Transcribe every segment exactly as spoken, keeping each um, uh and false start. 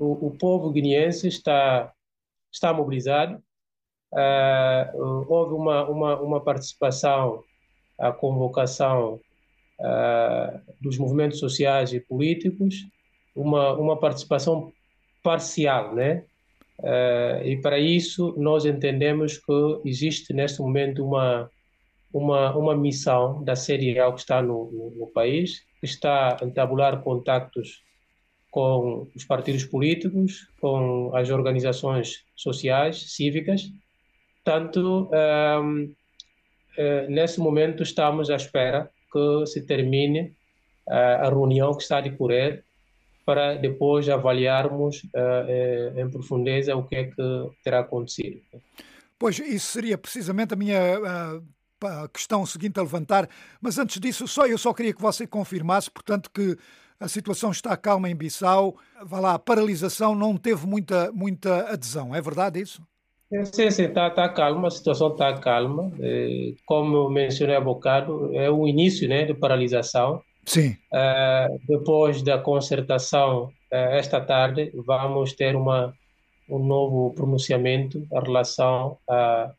o, o povo guineense está, está mobilizado. Ah, houve uma, uma, uma participação, a convocação ah, dos movimentos sociais e políticos, uma, uma participação parcial, né? Ah, e para isso nós entendemos que existe neste momento uma, uma, uma missão da C D A O que está no, no, no país, que está a entabular contactos com os partidos políticos, com as organizações sociais, cívicas. Tanto, um, uh, nesse momento, estamos à espera que se termine uh, a reunião que está a decorrer para depois avaliarmos uh, uh, em profundeza o que é que terá acontecido. Pois, isso seria precisamente a minha ah, a questão seguinte a levantar, mas antes disso, só eu só queria que você confirmasse, portanto, que a situação está calma em Bissau, vá lá, a paralisação não teve muita, muita adesão, é verdade isso? Sim, sim, está tá calma, a situação está calma. Eh, como mencionei há bocado, é o início, né, de paralisação. Sim. Eh, depois da concertação, eh, esta tarde, vamos ter uma, um novo pronunciamento em relação a,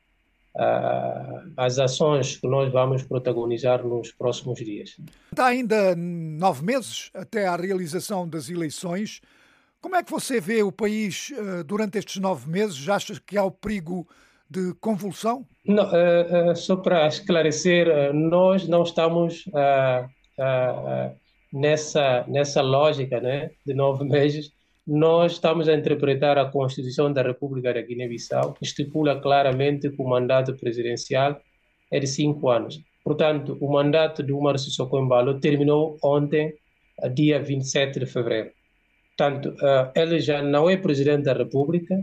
a- às ações que nós vamos protagonizar nos próximos dias. Está ainda nove meses até à realização das eleições. Como é que você vê o país eh, durante estes nove meses? Já acha que há o perigo de convulsão? Não, eh, eh, só para esclarecer, eh, nós não estamos ah, ah, ah, nessa, nessa lógica, né, de nove meses. Nós estamos a interpretar a Constituição da República da Guiné-Bissau, que estipula claramente que o mandato presidencial é de cinco anos. Portanto, o mandato de Umar Sissoko Embalo terminou ontem, ah, dia vinte e sete de fevereiro. Portanto, ah, ele já não é presidente da República.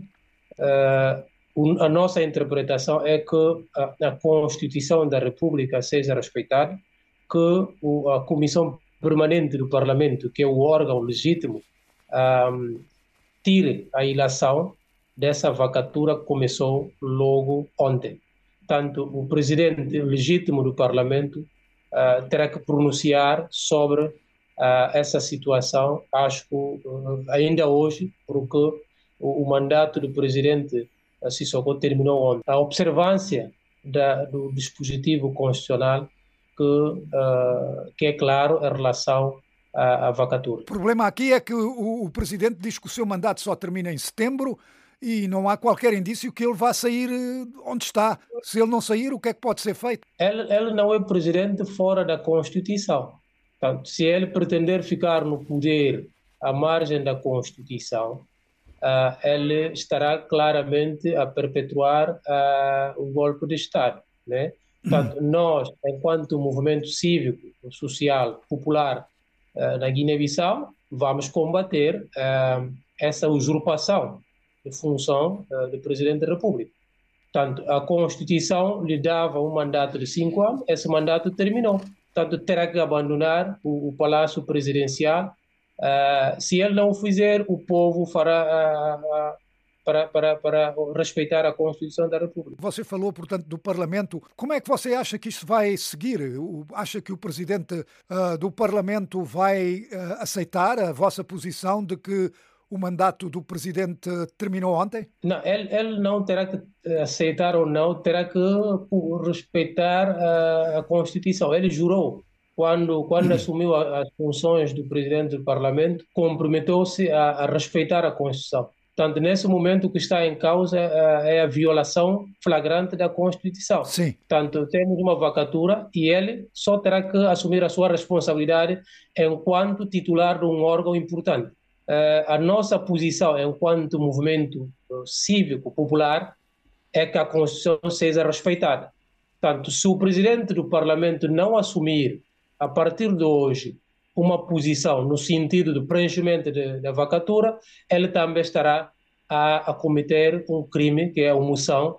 Ah, o- a nossa interpretação é que a, a Constituição da República seja respeitada, que o- a Comissão Permanente do Parlamento, que é o órgão legítimo, ahm, tire a ilação dessa vacatura que começou logo ontem. Tanto o presidente legítimo do Parlamento ah, terá que pronunciar sobre ah, essa situação, acho que ah, ainda hoje, porque o, o mandato do presidente ah, Sissoko terminou ontem. A observância da, do dispositivo constitucional que, ah, que é claro em relação à, à vacatura. O problema aqui é que o, o presidente diz que o seu mandato só termina em setembro e não há qualquer indício que ele vá sair eh, onde está. Se ele não sair, o que é que pode ser feito? Ele, ele não é presidente fora da Constituição. Portanto, se ele pretender ficar no poder à margem da Constituição, ah, ele estará claramente a perpetuar ah, o golpe de Estado, né? Portanto, nós, enquanto movimento cívico, social, popular ah, na Guiné-Bissau, vamos combater ah, essa usurpação de função ah, do Presidente da República. Portanto, a Constituição lhe dava um mandato de cinco anos, esse mandato terminou. Portanto, terá que abandonar o, o Palácio Presidencial. Uh, se ele não o fizer, o povo fará uh, uh, para, para, para respeitar a Constituição da República. Você falou, portanto, do Parlamento. Como é que você acha que isto vai seguir? O- Acha que o presidente ah, do Parlamento vai ah, aceitar a vossa posição de que o mandato do presidente terminou ontem? Não, ele, ele não terá que eh, aceitar ou não, terá que uh, respeitar a, a Constituição. Ele jurou, quando, quando assumiu a- as funções do presidente do Parlamento, comprometeu-se a, a respeitar a Constituição. Portanto, nesse momento, o que está em causa eh, é a violação flagrante da Constituição. Sim. Portanto, temos uma vacatura e ele só terá que assumir a sua responsabilidade enquanto titular de um órgão importante. Eh, a nossa posição enquanto movimento eh, cívico popular é que a Constituição seja respeitada. Portanto, se o presidente do Parlamento não assumir, a partir de hoje, uma posição no sentido do preenchimento de- da vacatura, ele também estará a, a cometer um crime, que é a omissão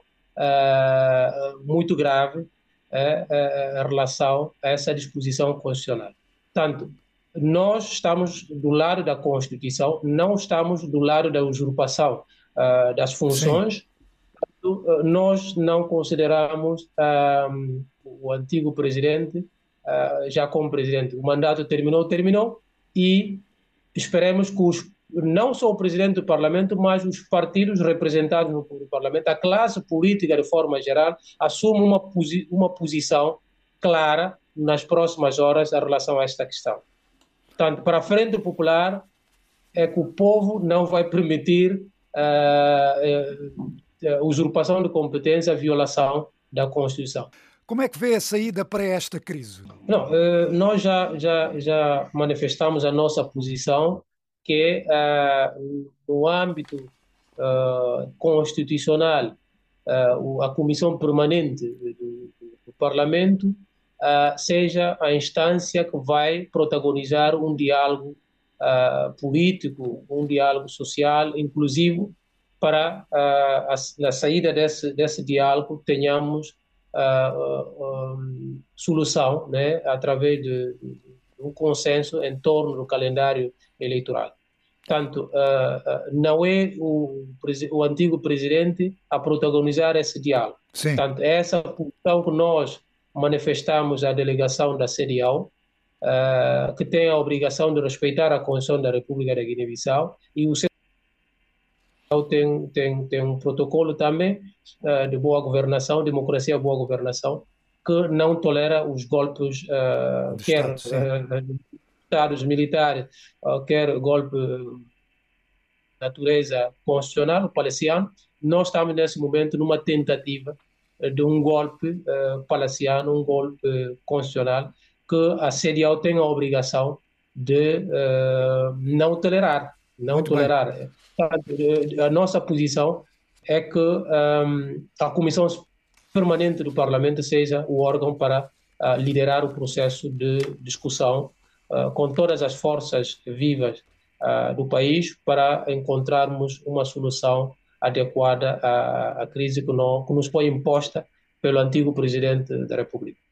eh, muito grave eh, eh, em relação a essa disposição constitucional. Portanto, nós estamos do lado da Constituição, não estamos do lado da usurpação ah, das Sim. funções. Uh, nós não consideramos um, o antigo presidente uh, já como presidente. O mandato terminou, terminou, e esperemos que os não só o presidente do Parlamento, mas os partidos representados no, no Parlamento, a classe política de forma geral, assume uma, posi uma posição clara nas próximas horas em relação a esta questão. Portanto, para a Frente Popular, é que o povo não vai permitir uh, uh, uh, usurpação de competência, violação da Constituição. Como é que vê a saída para esta crise? Não, uh, nós já, já, já manifestamos a nossa posição, que uh, no âmbito uh, constitucional, uh, a Comissão Permanente do, do, do Parlamento uh, seja a instância que vai protagonizar um diálogo uh, político, um diálogo social, inclusivo, para uh, a, na saída desse, desse diálogo tenhamos uh, uh, um, solução, né, através de, de um consenso em torno do calendário eleitoral. Portanto, uh, uh, não é o, o antigo presidente a protagonizar esse diálogo. Sim. Portanto, é essa posição que nós manifestamos à delegação da C D A O, uh, que tem a obrigação de respeitar a Constituição da República da Guiné-Bissau, e o C D A O tem, tem, tem um protocolo também uh, de boa governação, democracia e boa governação, que não tolera os golpes, uh, quer uh, estados militares, uh, quer golpe de natureza constitucional, palaciano. Nós estamos nesse momento numa tentativa de um golpe uh, palaciano, um golpe constitucional, que a C D A O tem a obrigação de uh, não tolerar. Não Muito tolerar. A nossa posição é que um, a Comissão Permanente do Parlamento seja o órgão para uh, liderar o processo de discussão uh, com todas as forças vivas uh, do país para encontrarmos uma solução adequada à, à crise que, não, que nos foi imposta pelo antigo presidente da República.